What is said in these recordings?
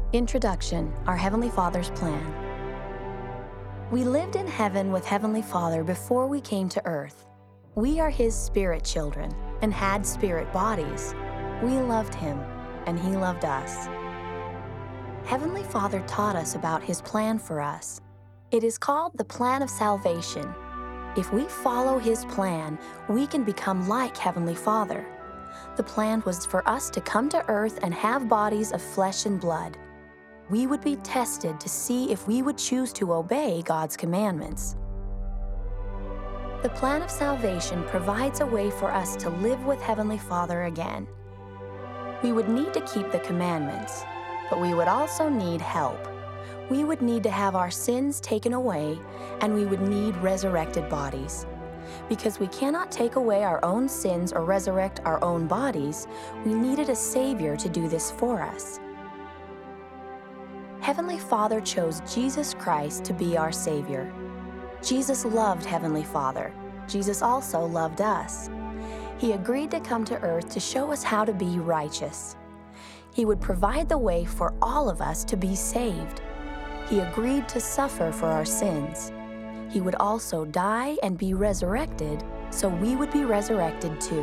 Introduction, Our Heavenly Father's Plan. We lived in heaven with Heavenly Father before we came to earth. We are His spirit children and had spirit bodies. We loved Him, and He loved us. Heavenly Father taught us about His plan for us. It is called the plan of salvation. If we follow His plan, we can become like Heavenly Father. The plan was for us to come to earth and have bodies of flesh and blood. We would be tested to see if we would choose to obey God's commandments. The plan of salvation provides a way for us to live with Heavenly Father again. We would need to keep the commandments, but we would also need help. We would need to have our sins taken away, and we would need resurrected bodies. Because we cannot take away our own sins or resurrect our own bodies, we needed a Savior to do this for us. Heavenly Father chose Jesus Christ to be our Savior. Jesus loved Heavenly Father. Jesus also loved us. He agreed to come to earth to show us how to be righteous. He would provide the way for all of us to be saved. He agreed to suffer for our sins. He would also die and be resurrected, so we would be resurrected too.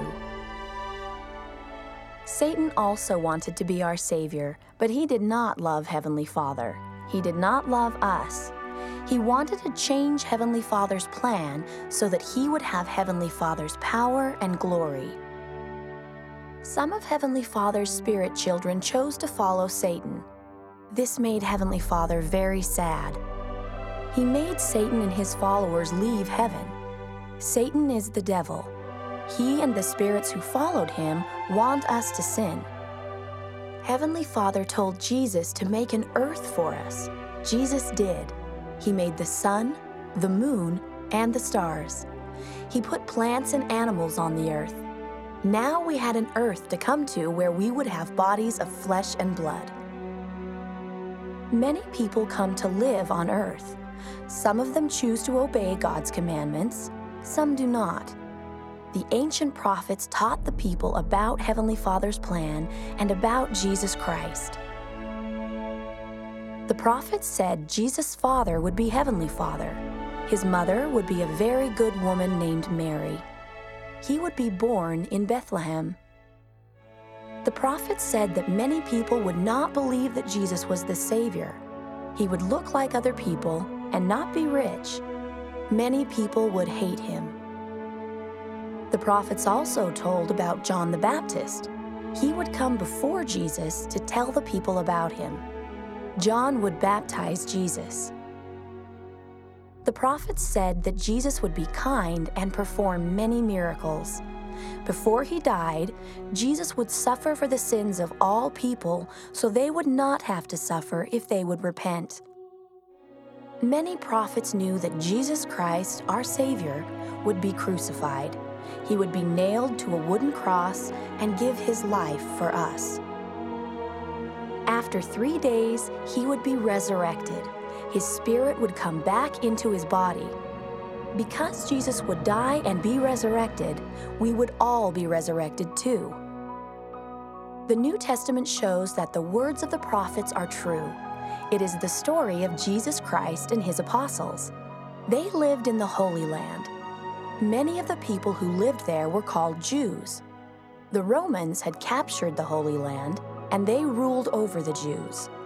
Satan also wanted to be our Savior, but he did not love Heavenly Father. He did not love us. He wanted to change Heavenly Father's plan so that he would have Heavenly Father's power and glory. Some of Heavenly Father's spirit children chose to follow Satan. This made Heavenly Father very sad. He made Satan and his followers leave heaven. Satan is the devil. He and the spirits who followed him want us to sin. Heavenly Father told Jesus to make an earth for us. Jesus did. He made the sun, the moon, and the stars. He put plants and animals on the earth. Now we had an earth to come to where we would have bodies of flesh and blood. Many people come to live on earth. Some of them choose to obey God's commandments. Some do not. The ancient prophets taught the people about Heavenly Father's plan and about Jesus Christ. The prophets said Jesus' father would be Heavenly Father. His mother would be a very good woman named Mary. He would be born in Bethlehem. The prophets said that many people would not believe that Jesus was the Savior. He would look like other people and not be rich. Many people would hate him. The prophets also told about John the Baptist. He would come before Jesus to tell the people about him. John would baptize Jesus. The prophets said that Jesus would be kind and perform many miracles. Before he died, Jesus would suffer for the sins of all people so they would not have to suffer if they would repent. Many prophets knew that Jesus Christ, our Savior, would be crucified. He would be nailed to a wooden cross and give his life for us. After 3 days, he would be resurrected. His spirit would come back into his body. Because Jesus would die and be resurrected, we would all be resurrected too. The New Testament shows that the words of the prophets are true. It is the story of Jesus Christ and his apostles. They lived in the Holy Land. Many of the people who lived there were called Jews. The Romans had captured the Holy Land, and they ruled over the Jews.